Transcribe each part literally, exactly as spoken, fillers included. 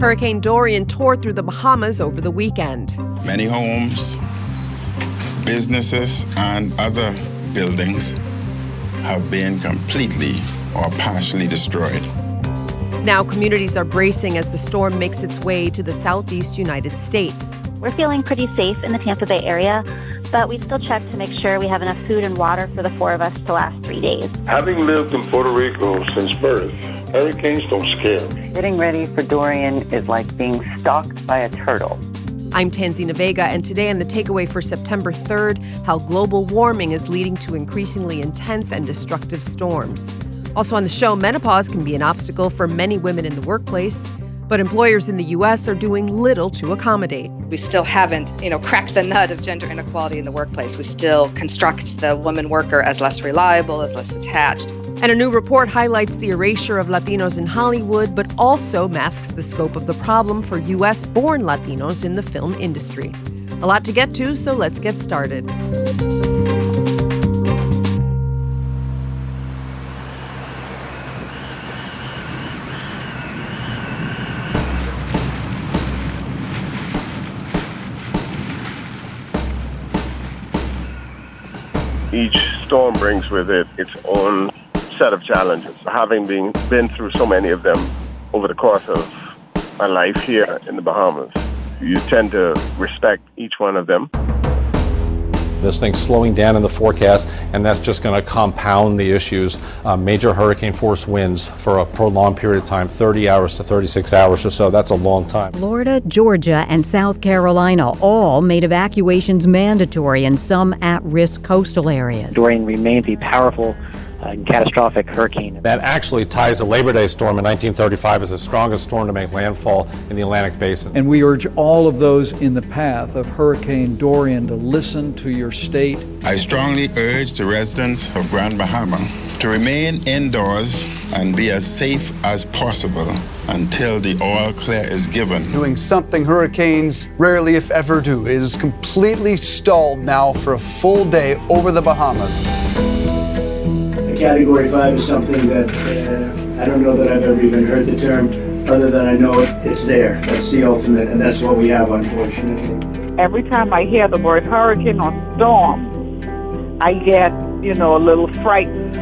Hurricane Dorian tore through the Bahamas over the weekend. Many homes, businesses, and other buildings have been completely or partially destroyed. Now communities are bracing as the storm makes its way to the southeast United States. We're feeling pretty safe in the Tampa Bay area, but we still check to make sure we have enough food and water for the four of us to last three days. Having lived in Puerto Rico since birth, hurricanes don't scare me. Getting ready for Dorian is like being stalked by a turtle. I'm Tanzina Vega, and today on The Takeaway for September third, how global warming is leading to increasingly intense and destructive storms. Also on the show, menopause can be an obstacle for many women in the workplace, but employers in the U S are doing little to accommodate. We still haven't, you know, cracked the nut of gender inequality in the workplace. We still construct the woman worker as less reliable, as less attached. And a new report highlights the erasure of Latinos in Hollywood, but also masks the scope of the problem for U S-born Latinos in the film industry. A lot to get to, so let's get started. Each storm brings with it its own set of challenges. Having been, been through so many of them over the course of my life here in the Bahamas, you tend to respect each one of them. This thing's slowing down in the forecast, and that's just going to compound the issues. Uh, major hurricane force winds for a prolonged period of time, thirty hours to thirty-six hours or so. That's a long time. Florida, Georgia, and South Carolina all made evacuations mandatory in some at-risk coastal areas. Dorian remains a powerful and catastrophic hurricane. That actually ties the Labor Day storm in nineteen thirty-five as the strongest storm to make landfall in the Atlantic Basin. And we urge all of those in the path of Hurricane Dorian to listen to your state. I strongly urge the residents of Grand Bahama to remain indoors and be as safe as possible until the all clear is given. Doing something hurricanes rarely, if ever, do. It is completely stalled now for a full day over the Bahamas. Category five is something that uh, I don't know that I've ever even heard the term, other than I know it, it's there. That's the ultimate, and that's what we have, unfortunately. Every time I hear the word hurricane or storm, I get, you know, a little frightened.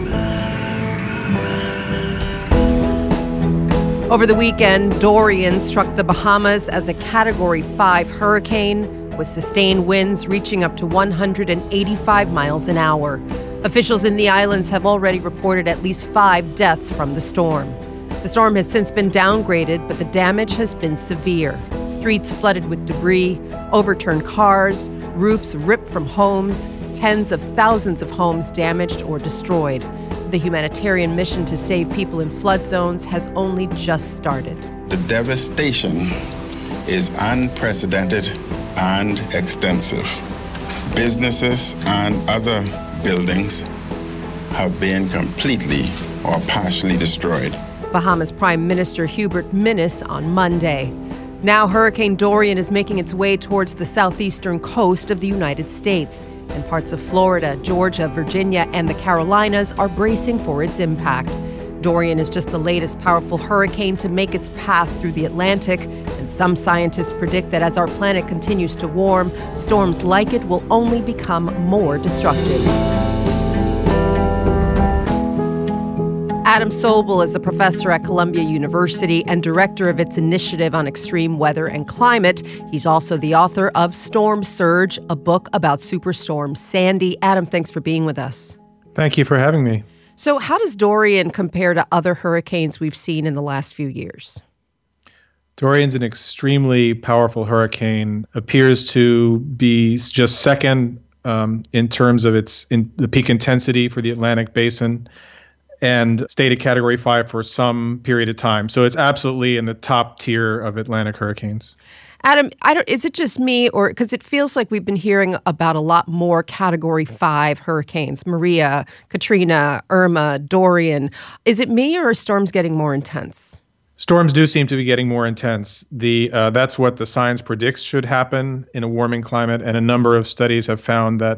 Over the weekend, Dorian struck the Bahamas as a Category five hurricane with sustained winds reaching up to one hundred eighty-five miles an hour. Officials in the islands have already reported at least five deaths from the storm. The storm has since been downgraded, but the damage has been severe. Streets flooded with debris, overturned cars, roofs ripped from homes, tens of thousands of homes damaged or destroyed. The humanitarian mission to save people in flood zones has only just started. The devastation is unprecedented and extensive. Businesses and other buildings have been completely or partially destroyed. Bahamas Prime Minister Hubert Minnis on Monday. Now Hurricane Dorian is making its way towards the southeastern coast of the United States, and parts of Florida, Georgia, Virginia, and the Carolinas are bracing for its impact. Dorian is just the latest powerful hurricane to make its path through the Atlantic, and some scientists predict that as our planet continues to warm, storms like it will only become more destructive. Adam Sobel is a professor at Columbia University and director of its Initiative on Extreme Weather and Climate. He's also the author of Storm Surge, a book about Superstorm Sandy. Adam, thanks for being with us. Thank you for having me. So how does Dorian compare to other hurricanes we've seen in the last few years? Dorian's an extremely powerful hurricane, appears to be just second um, in terms of its in the peak intensity for the Atlantic Basin, and stayed at Category five for some period of time. So it's absolutely in the top tier of Atlantic hurricanes. Adam, I don't. Is it just me, or because it feels like we've been hearing about a lot more Category five hurricanes, Maria, Katrina, Irma, Dorian. Is it me, or are storms getting more intense? Storms do seem to be getting more intense. The uh, that's what the science predicts should happen in a warming climate, and a number of studies have found that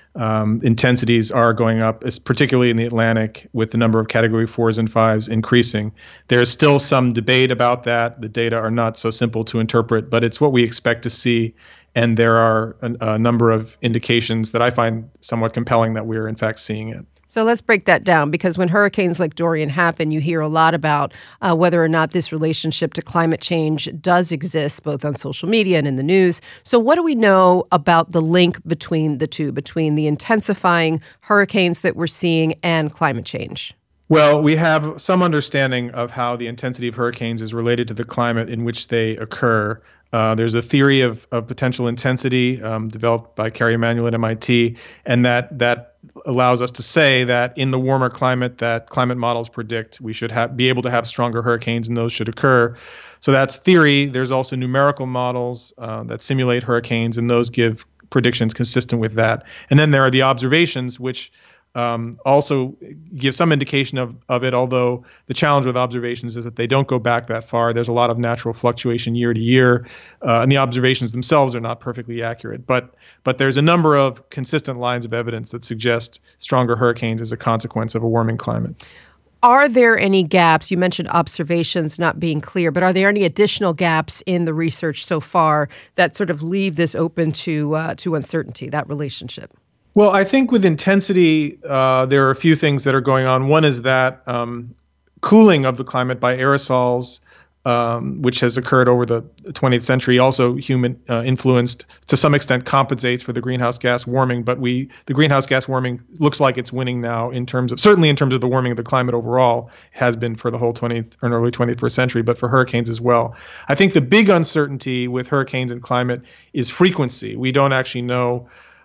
um, intensities are going up, particularly in the Atlantic, with the number of category fours and fives increasing. There's still some debate about that. The data are not so simple to interpret, but it's what we expect to see. And there are a, a number of indications that I find somewhat compelling that we're in fact seeing it. So let's break that down, because when hurricanes like Dorian happen, you hear a lot about uh, whether or not this relationship to climate change does exist, both on social media and in the news. So what do we know about the link between the two, between the intensifying hurricanes that we're seeing and climate change? Well, we have some understanding of how the intensity of hurricanes is related to the climate in which they occur. Uh, there's a theory of, of potential intensity um, developed by Carrie Emanuel at M I T, and that that allows us to say that in the warmer climate that climate models predict, we should have, be able to have stronger hurricanes, and those should occur. So that's theory. There's also numerical models uh, that simulate hurricanes, and those give predictions consistent with that. And then there are the observations, which Um, also give some indication of, of it, although the challenge with observations is that they don't go back that far. There's a lot of natural fluctuation year to year, uh, and the observations themselves are not perfectly accurate. But but there's a number of consistent lines of evidence that suggest stronger hurricanes as a consequence of a warming climate. Are there any gaps? You mentioned observations not being clear, but are there any additional gaps in the research so far that sort of leave this open to uh, to uncertainty, that relationship? Well, I think with intensity, uh, there are a few things that are going on. One is that um, cooling of the climate by aerosols, um, which has occurred over the twentieth century, also human uh, influenced to some extent, compensates for the greenhouse gas warming. But we, the greenhouse gas warming looks like it's winning now in terms of, certainly in terms of the warming of the climate overall. It has been for the whole twentieth or early twenty-first century, but for hurricanes as well. I think the big uncertainty with hurricanes and climate is frequency. We don't actually know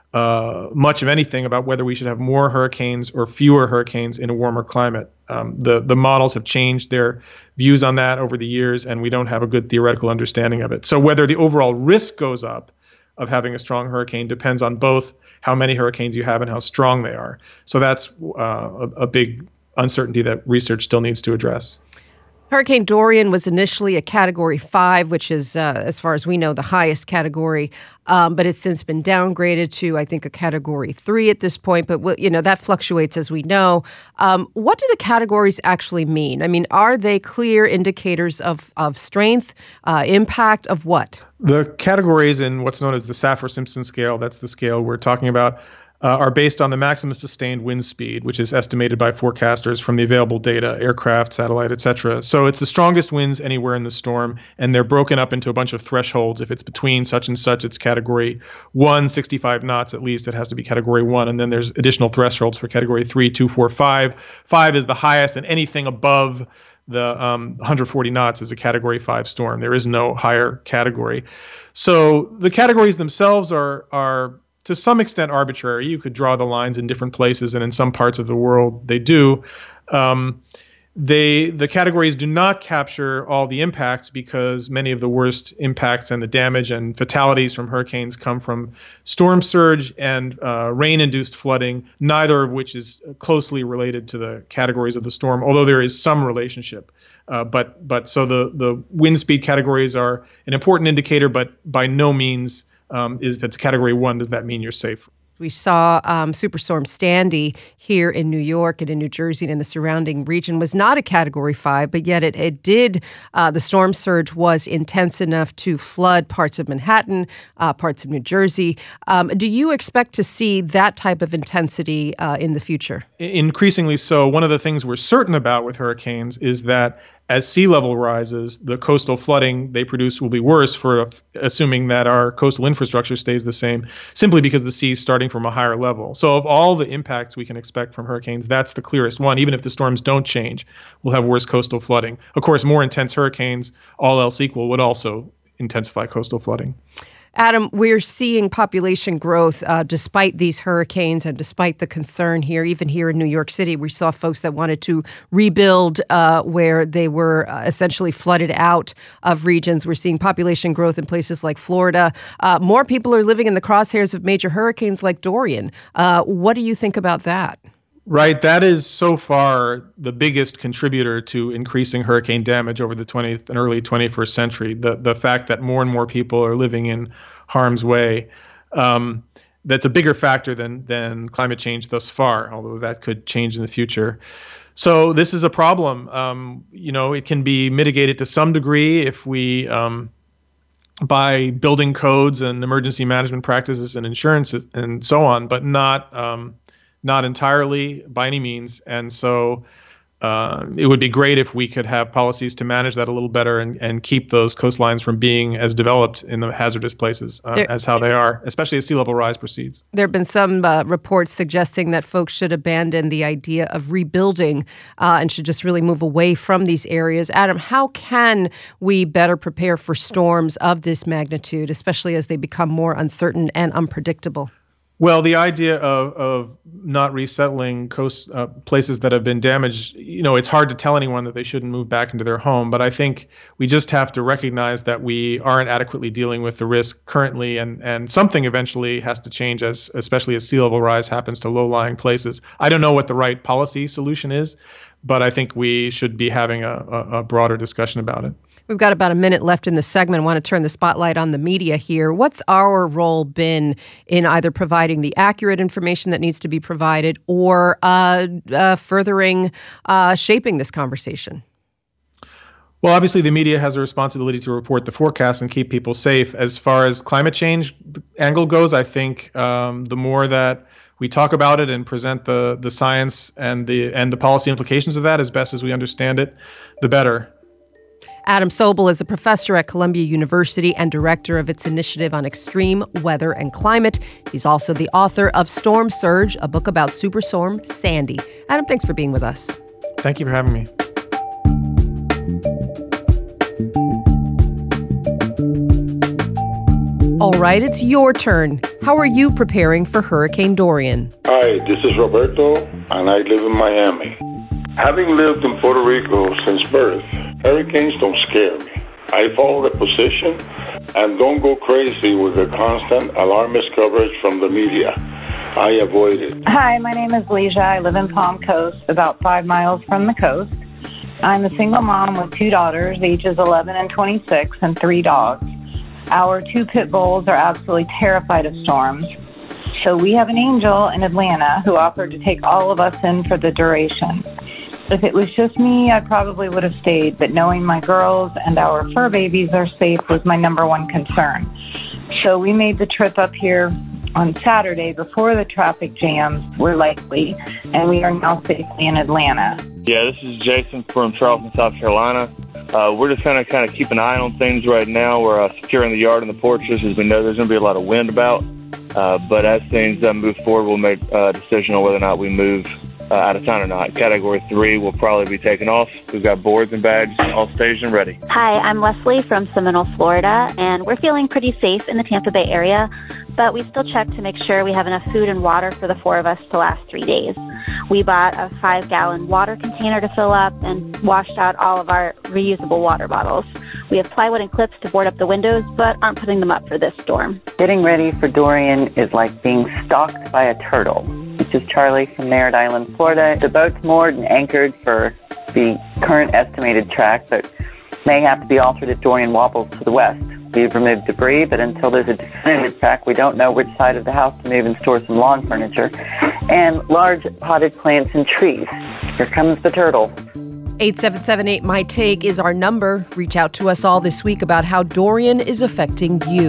Uh, much of anything about whether we should have more hurricanes or fewer hurricanes in a warmer climate. Um, the the models have changed their views on that over the years, and we don't have a good theoretical understanding of it. So whether the overall risk goes up of having a strong hurricane depends on both how many hurricanes you have and how strong they are. So that's uh, a, a big uncertainty that research still needs to address. Hurricane Dorian was initially a Category five, which is, uh, as far as we know, the highest category, um, but it's since been downgraded to, I think, a Category three at this point. But, you know, that fluctuates, as we know. Um, what do the categories actually mean? I mean, are they clear indicators of, of strength, uh, impact, of what? The categories in what's known as the Saffir-Simpson scale, that's the scale we're talking about, Uh, are based on the maximum sustained wind speed, which is estimated by forecasters from the available data, aircraft, satellite, et cetera. So it's the strongest winds anywhere in the storm, and they're broken up into a bunch of thresholds. If it's between such and such, it's Category one, sixty-five knots at least, it has to be Category one. And then there's additional thresholds for Category three, two, four, five. five is the highest, and anything above the um, one hundred forty knots is a Category five storm. There is no higher category. So the categories themselves are are to some extent arbitrary. You could draw the lines in different places, and in some parts of the world they do. Um, they the categories do not capture all the impacts, because many of the worst impacts and the damage and fatalities from hurricanes come from storm surge and uh, rain-induced flooding, neither of which is closely related to the categories of the storm, although there is some relationship. Uh, but but so the, the wind speed categories are an important indicator, but by no means Um, is if it's Category one, does that mean you're safe? We saw um, Superstorm Sandy here in New York and in New Jersey and in the surrounding region was not a Category five, but yet it, it did, uh, the storm surge was intense enough to flood parts of Manhattan, uh, parts of New Jersey. Um, do you expect to see that type of intensity uh, in the future? Increasingly so. One of the things we're certain about with hurricanes is that as sea level rises, the coastal flooding they produce will be worse, for assuming that our coastal infrastructure stays the same, simply because the sea is starting from a higher level. So of all the impacts we can expect from hurricanes, that's the clearest one. Even if the storms don't change, we'll have worse coastal flooding. Of course, more intense hurricanes, all else equal, would also intensify coastal flooding. Adam, we're seeing population growth uh, despite these hurricanes and despite the concern here. Even here in New York City, we saw folks that wanted to rebuild uh, where they were uh, essentially flooded out of regions. We're seeing population growth in places like Florida. Uh, more people are living in the crosshairs of major hurricanes like Dorian. Uh, what do you think about that? Right. That is so far the biggest contributor to increasing hurricane damage over the twentieth and early twenty-first century. The the fact that more and more people are living in harm's way. Um, that's a bigger factor than than climate change thus far, although that could change in the future. So this is a problem. Um, you know, it can be mitigated to some degree if we, um, by building codes and emergency management practices and insurance and so on, but not um, not entirely by any means. And so uh, it would be great if we could have policies to manage that a little better and, and keep those coastlines from being as developed in the hazardous places uh, there, as how they are, especially as sea level rise proceeds. There have been some uh, reports suggesting that folks should abandon the idea of rebuilding uh, and should just really move away from these areas. Adam, how can we better prepare for storms of this magnitude, especially as they become more uncertain and unpredictable? Well, the idea of, of not resettling coast uh, places that have been damaged, you know, it's hard to tell anyone that they shouldn't move back into their home. But I think we just have to recognize that we aren't adequately dealing with the risk currently, and, and something eventually has to change, as especially as sea level rise happens to low-lying places. I don't know what the right policy solution is, but I think we should be having a, a, a broader discussion about it. We've got about a minute left in the segment. I want to turn the spotlight on the media here. What's our role been in either providing the accurate information that needs to be provided or uh, uh, furthering, uh, shaping this conversation? Well, obviously, the media has a responsibility to report the forecast and keep people safe. As far as climate change angle goes, I think um, the more that we talk about it and present the the science and the and the policy implications of that as best as we understand it, the better. Adam Sobel is a professor at Columbia University and director of its initiative on extreme weather and climate. He's also the author of Storm Surge, a book about Superstorm Sandy. Adam, thanks for being with us. Thank you for having me. All right, it's your turn. How are you preparing for Hurricane Dorian? Hi, this is Roberto, and I live in Miami. Having lived in Puerto Rico since birth, hurricanes don't scare me. I follow the position and don't go crazy with the constant alarmist coverage from the media. I avoid it. Hi, my name is Leisha. I live in Palm Coast, about five miles from the coast. I'm a single mom with two daughters, ages eleven and twenty-six, and three dogs. Our two pit bulls are absolutely terrified of storms. So we have an angel in Atlanta who offered to take all of us in for the duration. If it was just me, I probably would have stayed, but knowing my girls and our fur babies are safe was my number one concern. So we made the trip up here on Saturday before the traffic jams were likely, and we are now safely in Atlanta. Yeah, this is Jason from Charleston, South Carolina. Uh, we're just kind of kind of keep an eye on things right now. We're uh, securing the yard and the porches, as we know there's going to be a lot of wind about. Uh, but as things uh, move forward, we'll make a decision on whether or not we move uh, out of town or not. Category three will probably be taken off. We've got boards and bags all staged and ready. Hi, I'm Leslie from Seminole, Florida, and we're feeling pretty safe in the Tampa Bay area, but we still check to make sure we have enough food and water for the four of us to last three days. We bought a five-gallon water container to fill up and washed out all of our reusable water bottles. We have plywood and clips to board up the windows, but aren't putting them up for this storm. Getting ready for Dorian is like being stalked by a turtle. This is Charlie from Merritt Island, Florida. The boat's moored and anchored for the current estimated track, but may have to be altered if Dorian wobbles to the west. We've removed debris, but until there's a definitive track, we don't know which side of the house to move and store some lawn furniture and large potted plants and trees. Here comes the turtle. eight seven seven eight, my take is our number. Reach out to us all this week about how Dorian is affecting you.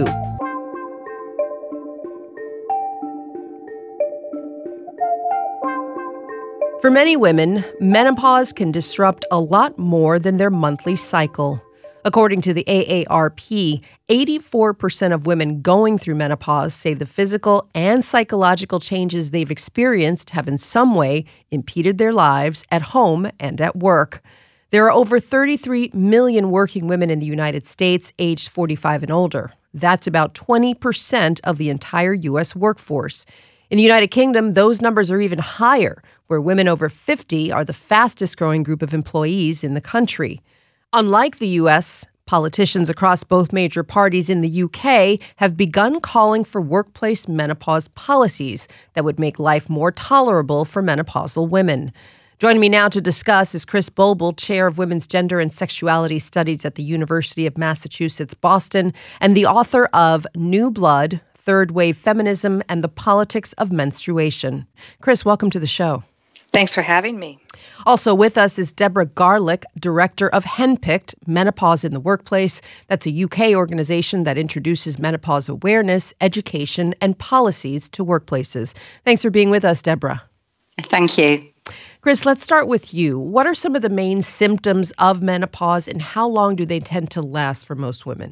For many women, menopause can disrupt a lot more than their monthly cycle. According to the A A R P, eighty-four percent of women going through menopause say the physical and psychological changes they've experienced have in some way impeded their lives at home and at work. There are over thirty-three million working women in the United States aged forty-five and older. That's about twenty percent of the entire U S workforce. In the United Kingdom, those numbers are even higher, where women over fifty are the fastest growing group of employees in the country. Unlike the U S, politicians across both major parties in the U K have begun calling for workplace menopause policies that would make life more tolerable for menopausal women. Joining me now to discuss is Chris Boebel, Chair of Women's Gender and Sexuality Studies at the University of Massachusetts, Boston, and the author of New Blood, third wave feminism and the politics of menstruation. Chris, welcome to the show. Thanks for having me. Also with us is Deborah Garlick, director of Henpicked, Menopause in the Workplace. That's a U K organization that introduces menopause awareness, education, and policies to workplaces. Thanks for being with us, Deborah. Thank you. Chris, let's start with you. What are some of the main symptoms of menopause, and how long do they tend to last for most women?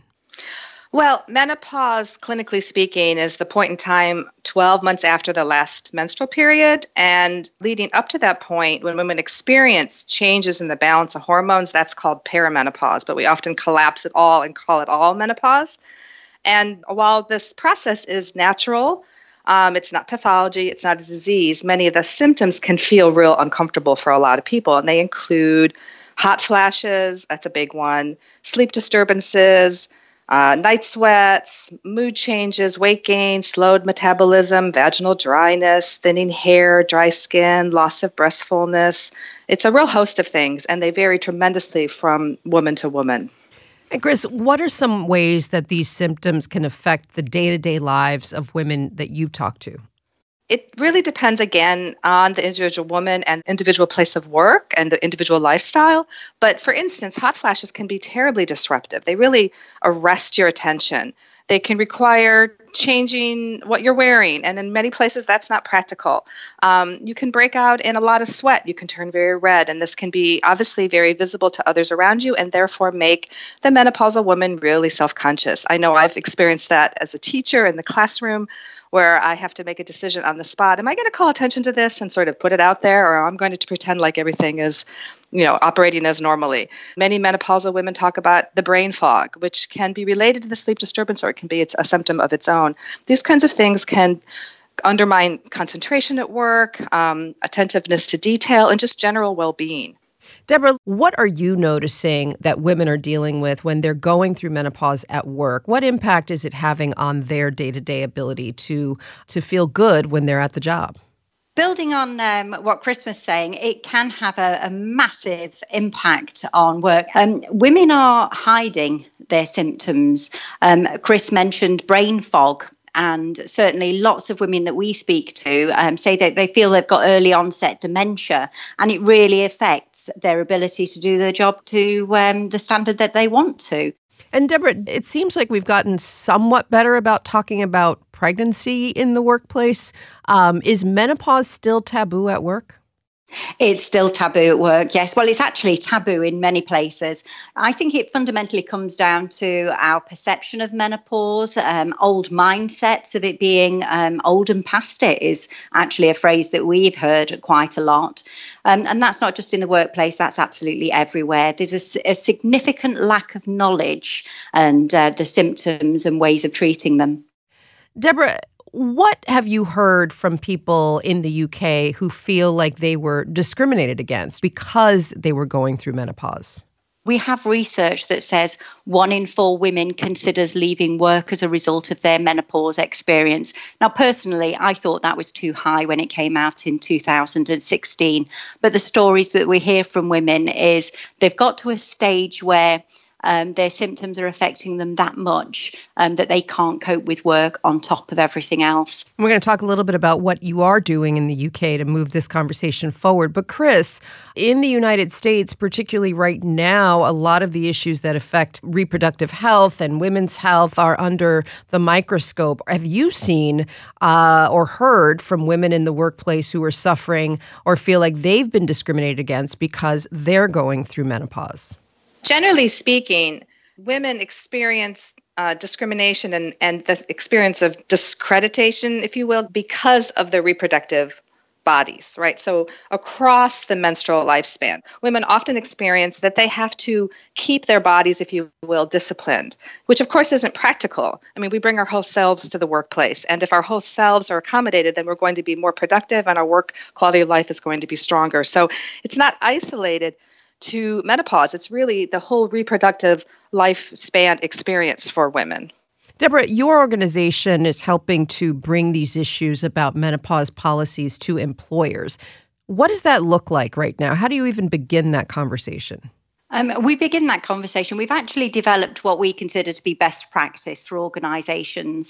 Well, menopause, clinically speaking, is the point in time twelve months after the last menstrual period. And leading up to that point, when women experience changes in the balance of hormones, that's called perimenopause. But we often collapse it all and call it all menopause. And while this process is natural, um, it's not pathology, it's not a disease, many of the symptoms can feel real uncomfortable for a lot of people. And they include hot flashes, that's a big one, sleep disturbances, Uh, night sweats, mood changes, weight gain, slowed metabolism, vaginal dryness, thinning hair, dry skin, loss of breastfulness. It's a real host of things, and they vary tremendously from woman to woman. And Chris, what are some ways that these symptoms can affect the day-to-day lives of women that you talk to? It really depends, again, on the individual woman and individual place of work and the individual lifestyle. But for instance, hot flashes can be terribly disruptive. They really arrest your attention. They can require changing what you're wearing, and in many places that's not practical. Um, you can break out in a lot of sweat. You can turn very red, and this can be obviously very visible to others around you and therefore make the menopausal woman really self-conscious. I know I've experienced that as a teacher in the classroom, where I have to make a decision on the spot. Am I going to call attention to this and sort of put it out there, or I'm going to pretend like everything is, you know, operating as normally? Many menopausal women talk about the brain fog, which can be related to the sleep disturbance, or it can be it's a symptom of its own. These kinds of things can undermine concentration at work, um, attentiveness to detail, and just general well-being. Deborah, what are you noticing that women are dealing with when they're going through menopause at work? What impact is it having on their day-to-day ability to to feel good when they're at the job? Building on um, what Chris was saying, it can have a, a massive impact on work. Um, women are hiding their symptoms. Um, Chris mentioned brain fog. And certainly lots of women that we speak to um, say that they feel they've got early onset dementia, and it really affects their ability to do their job to um, the standard that they want to. And Deborah, it seems like we've gotten somewhat better about talking about pregnancy in the workplace. Um, is menopause still taboo at work? It's still taboo at work, yes. Well, it's actually taboo in many places. I think it fundamentally comes down to our perception of menopause. Um, old mindsets of it being um, old and past it is actually a phrase that we've heard quite a lot. Um, and that's not just in the workplace, that's absolutely everywhere. There's a, a significant lack of knowledge and uh, the symptoms and ways of treating them. Deborah, what have you heard from people in the U K who feel like they were discriminated against because they were going through menopause? We have research that says one in four women considers leaving work as a result of their menopause experience. Now, personally, I thought that was too high when it came out in two thousand sixteen. But the stories that we hear from women is they've got to a stage where Um, their symptoms are affecting them that much um, that they can't cope with work on top of everything else. We're going to talk a little bit about what you are doing in the U K to move this conversation forward. But Chris, in the United States, particularly right now, a lot of the issues that affect reproductive health and women's health are under the microscope. Have you seen uh, or heard from women in the workplace who are suffering or feel like they've been discriminated against because they're going through menopause? Generally speaking, women experience uh, discrimination and, and the experience of discreditation, if you will, because of their reproductive bodies, right? So across the menstrual lifespan, women often experience that they have to keep their bodies, if you will, disciplined, which of course isn't practical. I mean, we bring our whole selves to the workplace, and if our whole selves are accommodated, then we're going to be more productive and our work quality of life is going to be stronger. So it's not isolated to menopause. It's really the whole reproductive lifespan experience for women. Deborah, your organization is helping to bring these issues about menopause policies to employers. What does that look like right now? How do you even begin that conversation? Um, we begin that conversation. We've actually developed what we consider to be best practice for organisations.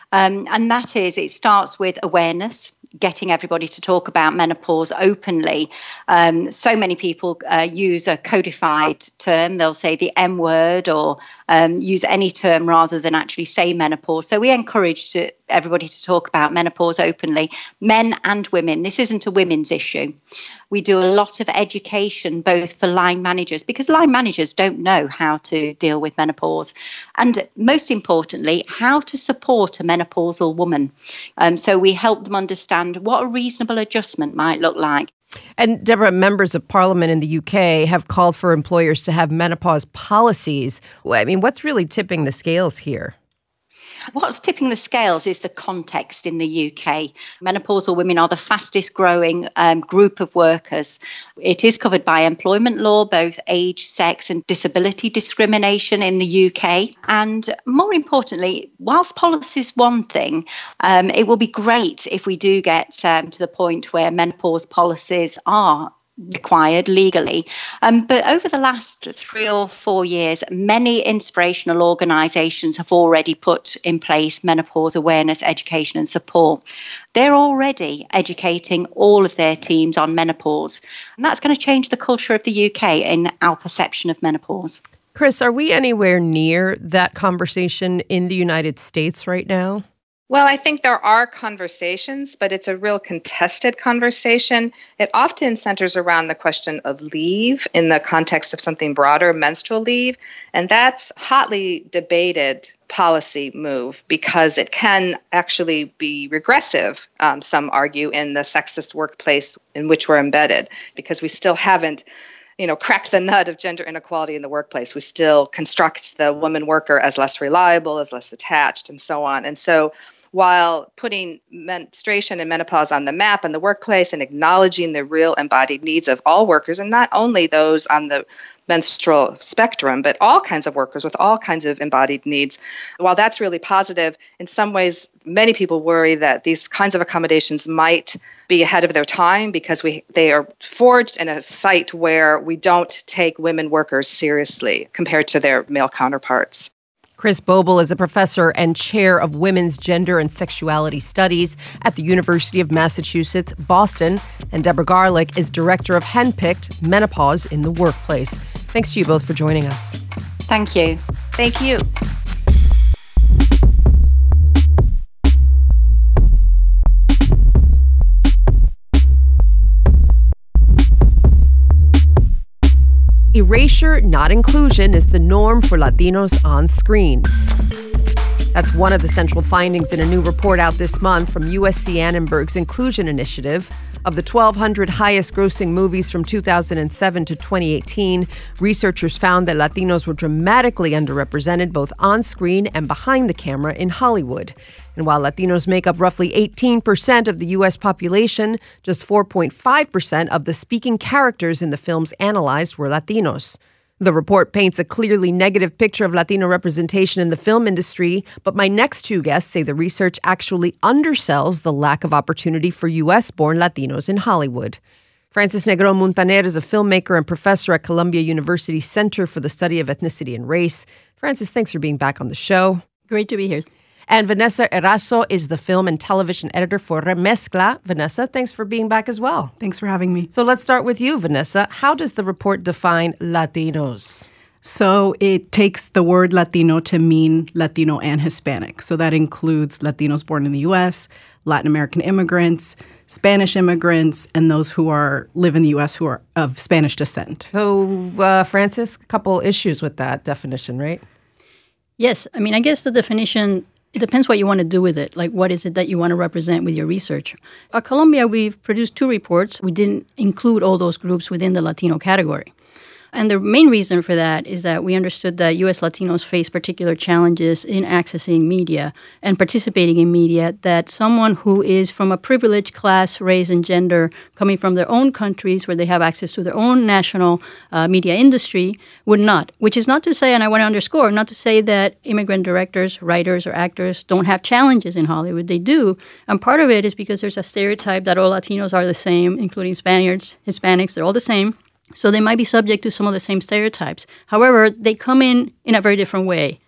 Um, and that is, it starts with awareness, getting everybody to talk about menopause openly. Um, so many people uh, use a codified term. They'll say the M word or um, use any term rather than actually say menopause. So we encourage to, everybody to talk about menopause openly, men and women. This isn't a women's issue. We do a lot of education, both for line managers, because line managers don't know how to deal with menopause. And most importantly, how to support a menopausal woman. Um, so we help them understand what a reasonable adjustment might look like. And Deborah, members of parliament in the U K have called for employers to have menopause policies. I mean, what's really tipping the scales here? What's tipping the scales is the context in the U K. Menopausal women are the fastest growing um, group of workers. It is covered by employment law, both age, sex and disability discrimination in the U K. And more importantly, whilst policy is one thing, um, it will be great if we do get um, to the point where menopause policies are required legally. Um, but over the last three or four years, many inspirational organisations have already put in place menopause awareness, education and support. They're already educating all of their teams on menopause. And that's going to change the culture of the U K in our perception of menopause. Chris, are we anywhere near that conversation in the United States right now? Well, I think there are conversations, but it's a real contested conversation. It often centers around the question of leave in the context of something broader, menstrual leave. And that's hotly debated policy move because it can actually be regressive, um, some argue, in the sexist workplace in which we're embedded, because we still haven't you know, crack the nut of gender inequality in the workplace. We still construct the woman worker as less reliable, as less attached, and so on. And so while putting menstruation and menopause on the map in the workplace and acknowledging the real embodied needs of all workers, and not only those on the menstrual spectrum, but all kinds of workers with all kinds of embodied needs, while that's really positive, in some ways, many people worry that these kinds of accommodations might be ahead of their time because we they are forged in a site where we don't take women workers seriously compared to their male counterparts. Chris Boebel is a professor and chair of women's gender and sexuality studies at the University of Massachusetts, Boston. And Deborah Garlick is director of Handpicked Menopause in the Workplace. Thanks to you both for joining us. Thank you. Thank you. Erasure, not inclusion, is the norm for Latinos on screen. That's one of the central findings in a new report out this month from U S C Annenberg's Inclusion Initiative. Of the twelve hundred highest-grossing movies from two thousand seven to twenty eighteen, researchers found that Latinos were dramatically underrepresented both on-screen and behind the camera in Hollywood. And while Latinos make up roughly eighteen percent of the U S population, just four point five percent of the speaking characters in the films analyzed were Latinos. The report paints a clearly negative picture of Latino representation in the film industry, but my next two guests say the research actually undersells the lack of opportunity for U S-born Latinos in Hollywood. Frances Negron Muntaner is a filmmaker and professor at Columbia University Center for the Study of Ethnicity and Race. Frances, thanks for being back on the show. Great to be here. And Vanessa Erazo is the film and television editor for Remezcla. Vanessa, thanks for being back as well. Thanks for having me. So let's start with you, Vanessa. How does the report define Latinos? So it takes the word Latino to mean Latino and Hispanic. So that includes Latinos born in the U S, Latin American immigrants, Spanish immigrants, and those who are live in the U S who are of Spanish descent. So, uh, Frances, a couple issues with that definition, right? Yes. I mean, I guess the definition, it depends what you want to do with it. Like, what is it that you want to represent with your research? At Columbia, we've produced two reports. We didn't include all those groups within the Latino category. And the main reason for that is that we understood that U S Latinos face particular challenges in accessing media and participating in media that someone who is from a privileged class, race, and gender coming from their own countries where they have access to their own national uh, media industry would not. Which is not to say, and I want to underscore, not to say that immigrant directors, writers, or actors don't have challenges in Hollywood. They do. And part of it is because there's a stereotype that all Latinos are the same, including Spaniards, Hispanics, they're all the same. So they might be subject to some of the same stereotypes. However, they come in in a very different way.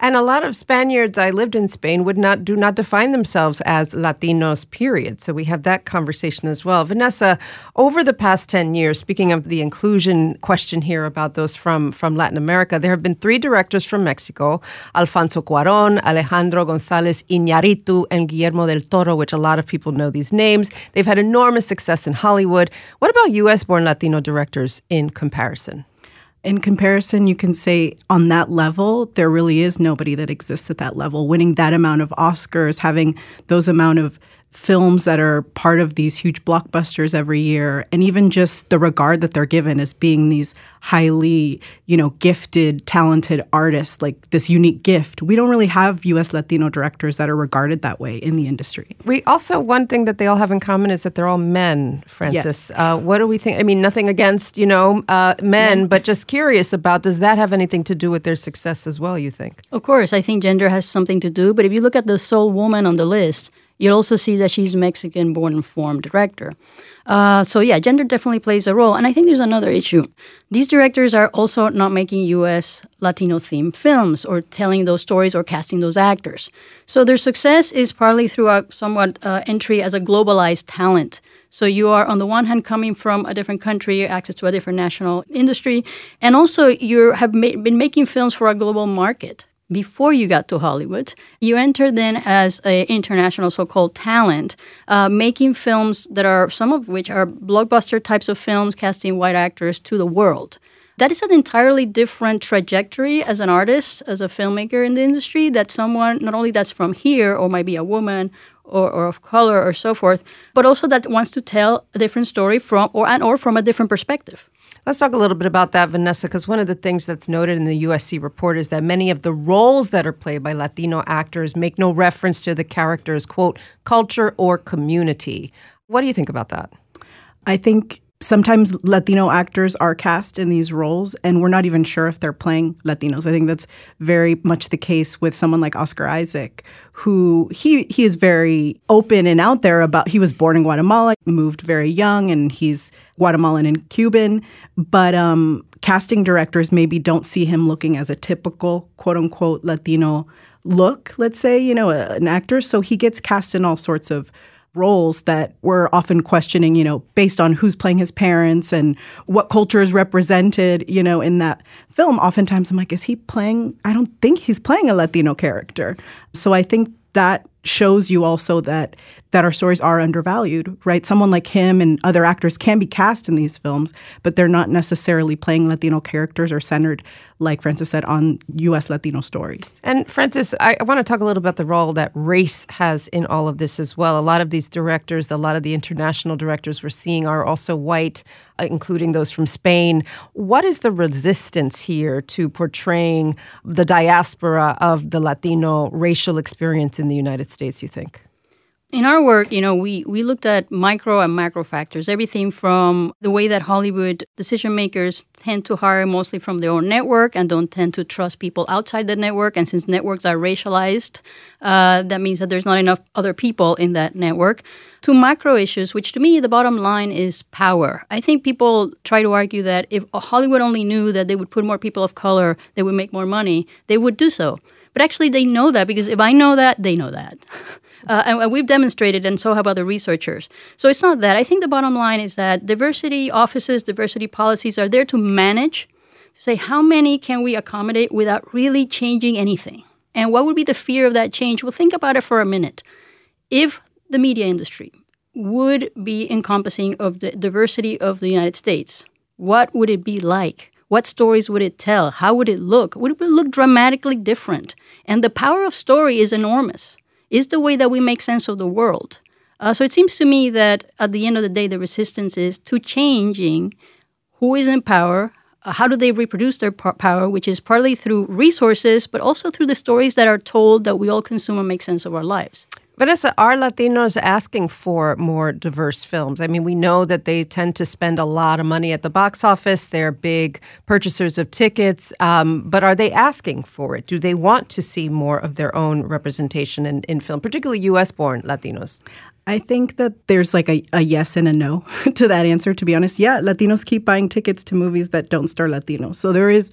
And a lot of Spaniards, I lived in Spain, would not do not define themselves as Latinos, period. So we have that conversation as well. Vanessa, over the past ten years, speaking of the inclusion question here about those from, from Latin America, there have been three directors from Mexico, Alfonso Cuarón, Alejandro González Iñárritu, and Guillermo del Toro, which a lot of people know these names. They've had enormous success in Hollywood. What about U S-born Latino directors in comparison? In comparison, you can say on that level, there really is nobody that exists at that level. Winning that amount of Oscars, having those amount of films that are part of these huge blockbusters every year, and even just the regard that they're given as being these highly, you know, gifted, talented artists, like this unique gift. We don't really have U S Latino directors that are regarded that way in the industry. We also, one thing that they all have in common is that they're all men, Frances. Yes. Uh, what do we think? I mean, nothing against, you know, uh, men, yeah. but just curious about, does that have anything to do with their success as well, you think? Of course. I think gender has something to do. But if you look at the sole woman on the list, you'll also see that she's Mexican-born and former director. Uh, so yeah, gender definitely plays a role. And I think there's another issue. These directors are also not making U S Latino-themed films or telling those stories or casting those actors. So their success is partly through a somewhat uh, entry as a globalized talent. So you are, on the one hand, coming from a different country, access to a different national industry, and also you have ma- been making films for a global market. Before you got to Hollywood, you entered then as an international so-called talent, uh, making films that are, some of which are blockbuster types of films, casting white actors to the world. That is an entirely different trajectory as an artist, as a filmmaker in the industry, that someone, not only that's from here, or might be a woman, or, or of color, or so forth, but also that wants to tell a different story from, or and or from a different perspective. Let's talk a little bit about that, Vanessa, because one of the things that's noted in the U S C report is that many of the roles that are played by Latino actors make no reference to the character's, quote, culture or community. What do you think about that? I think sometimes Latino actors are cast in these roles, and we're not even sure if they're playing Latinos. I think that's very much the case with someone like Oscar Isaac, who he he is very open and out there about. He was born in Guatemala, moved very young, and he's Guatemalan and Cuban. But um, casting directors maybe don't see him looking as a typical, quote unquote, Latino look, let's say, you know, a, an actor. So he gets cast in all sorts of roles that we're often questioning, you know, based on who's playing his parents and what culture is represented, you know, in that film. Oftentimes I'm like, is he playing? I don't think he's playing a Latino character. So I think that shows you also that that our stories are undervalued, right? Someone like him and other actors can be cast in these films, but they're not necessarily playing Latino characters or centered, like Frances said, on U S Latino stories. And Frances, I, I want to talk a little about the role that race has in all of this as well. A lot of these directors, a lot of the international directors we're seeing are also white, uh, including those from Spain. What is the resistance here to portraying the diaspora of the Latino racial experience in the United States, you think? In our work, you know, we, we looked at micro and macro factors, everything from the way that Hollywood decision makers tend to hire mostly from their own network and don't tend to trust people outside the network. And since networks are racialized, uh, that means that there's not enough other people in that network. To macro issues, which to me, the bottom line is power. I think people try to argue that if Hollywood only knew that they would put more people of color, they would make more money, they would do so. But actually, they know that, because if I know that, they know that. Uh, and, and we've demonstrated, and so have other researchers. So it's not that. I think the bottom line is that diversity offices, diversity policies are there to manage, to say how many can we accommodate without really changing anything. And what would be the fear of that change? Well, think about it for a minute. If the media industry would be encompassing of the diversity of the United States, what would it be like? What stories would it tell? How would it look? Would it look dramatically different? And the power of story is enormous. It's the way that we make sense of the world. Uh, so it seems to me that at the end of the day, the resistance is to changing who is in power, uh, how do they reproduce their p- power, which is partly through resources, but also through the stories that are told that we all consume and make sense of our lives. Vanessa, are Latinos asking for more diverse films? I mean, we know that they tend to spend a lot of money at the box office. They're big purchasers of tickets. Um, but are they asking for it? Do they want to see more of their own representation in, in film, particularly U S-born Latinos? I think that there's like a, a yes and a no to that answer, to be honest. Yeah, Latinos keep buying tickets to movies that don't star Latinos. So there is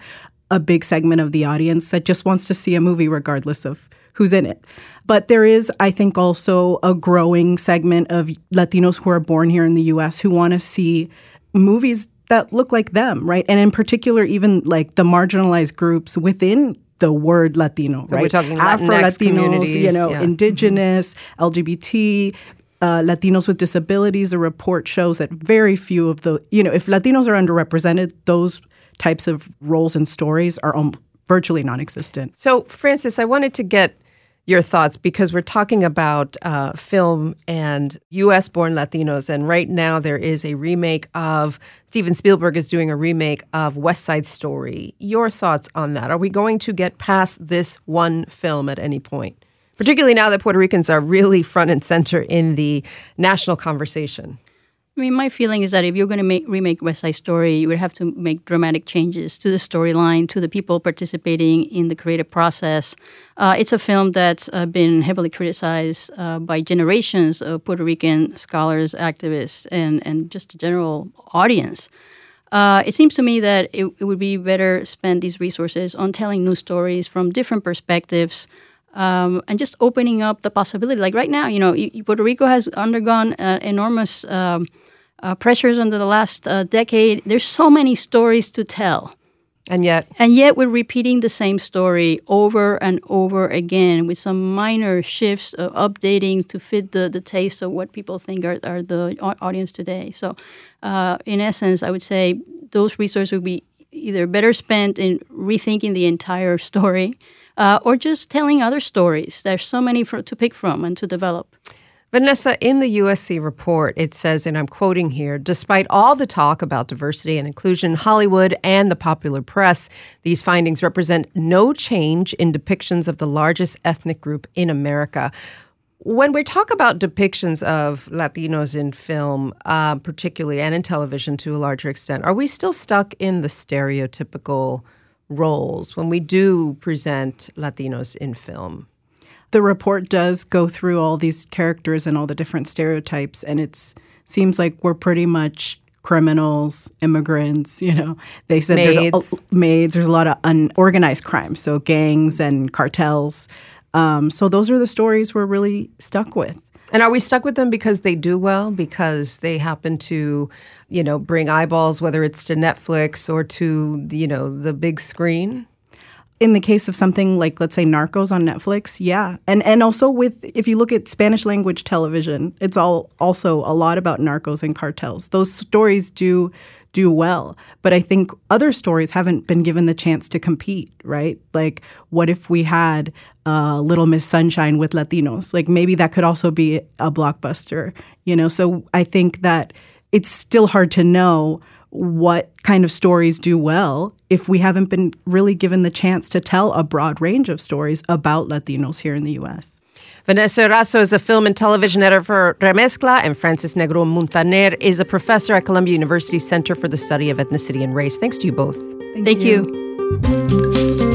a big segment of the audience that just wants to see a movie regardless of who's in it. But there is, I think, also a growing segment of Latinos who are born here in the U S who want to see movies that look like them, right? And in particular, even like the marginalized groups within the word Latino, so right? We're talking Afro-Latinos, you know, yeah. indigenous, mm-hmm. L G B T, uh, Latinos with disabilities. The report shows that very few of the, you know, if Latinos are underrepresented, those types of roles and stories are um, virtually non-existent. So, Frances, I wanted to get your thoughts because we're talking about uh, film and U S-born Latinos, and right now there is a remake of, Steven Spielberg is doing a remake of West Side Story. Your thoughts on that? Are we going to get past this one film at any point? Particularly now that Puerto Ricans are really front and center in the national conversation. I mean, my feeling is that if you're going to make remake West Side Story, you would have to make dramatic changes to the storyline, to the people participating in the creative process. Uh, it's a film that's uh, been heavily criticized uh, by generations of Puerto Rican scholars, activists, and, and just the general audience. Uh, it seems to me that it, it would be better spend these resources on telling new stories from different perspectives, Um, and just opening up the possibility. Like right now, you know, Puerto Rico has undergone uh, enormous um, uh, pressures under the last uh, decade. There's so many stories to tell. And yet? And yet we're repeating the same story over and over again with some minor shifts of updating to fit the, the taste of what people think are, are the audience today. So uh, in essence, I would say those resources would be either better spent in rethinking the entire story Uh, or just telling other stories. There's so many for, to pick from and to develop. Vanessa, in the U S C report, it says, and I'm quoting here, despite all the talk about diversity and inclusion, Hollywood and the popular press, these findings represent no change in depictions of the largest ethnic group in America. When we talk about depictions of Latinos in film, uh, particularly, and in television to a larger extent, are we still stuck in the stereotypical roles when we do present Latinos in film? The report does go through all these characters and all the different stereotypes, and it seems like we're pretty much criminals, immigrants, you know. They said maids. there's a, maids, there's a lot of unorganized crime, so gangs and cartels. Um, so those are the stories we're really stuck with. And are we stuck with them because they do well, because they happen to, you know, bring eyeballs, whether it's to Netflix or to, you know, the big screen? In the case of something like, let's say, Narcos on Netflix, yeah. And and also with, if you look at Spanish language television, it's all also a lot about narcos and cartels. Those stories do do well. But I think other stories haven't been given the chance to compete, right? Like, what if we had uh, Little Miss Sunshine with Latinos? Like, maybe that could also be a blockbuster, you know? So I think that it's still hard to know what kind of stories do well if we haven't been really given the chance to tell a broad range of stories about Latinos here in the U S. Vanessa Erazo is a film and television editor for Remezcla, and Frances Negron Muntaner is a professor at Columbia University Center for the Study of Ethnicity and Race. Thanks to you both. Thank, Thank you. you.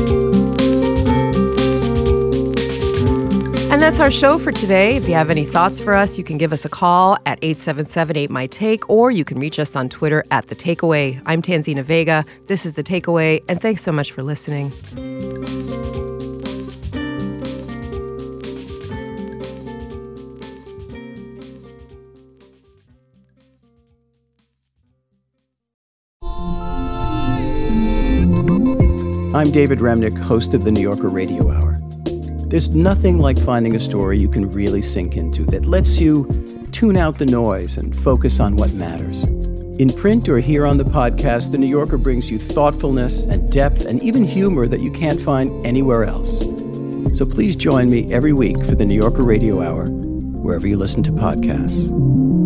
And that's our show for today. If you have any thoughts for us, you can give us a call at eight seven seven, eight M Y Take, or you can reach us on Twitter at The Takeaway. I'm Tanzina Vega. This is The Takeaway, and thanks so much for listening. I'm David Remnick, host of the New Yorker Radio Hour. There's nothing like finding a story you can really sink into that lets you tune out the noise and focus on what matters. In print or here on the podcast, The New Yorker brings you thoughtfulness and depth and even humor that you can't find anywhere else. So please join me every week for the New Yorker Radio Hour, wherever you listen to podcasts.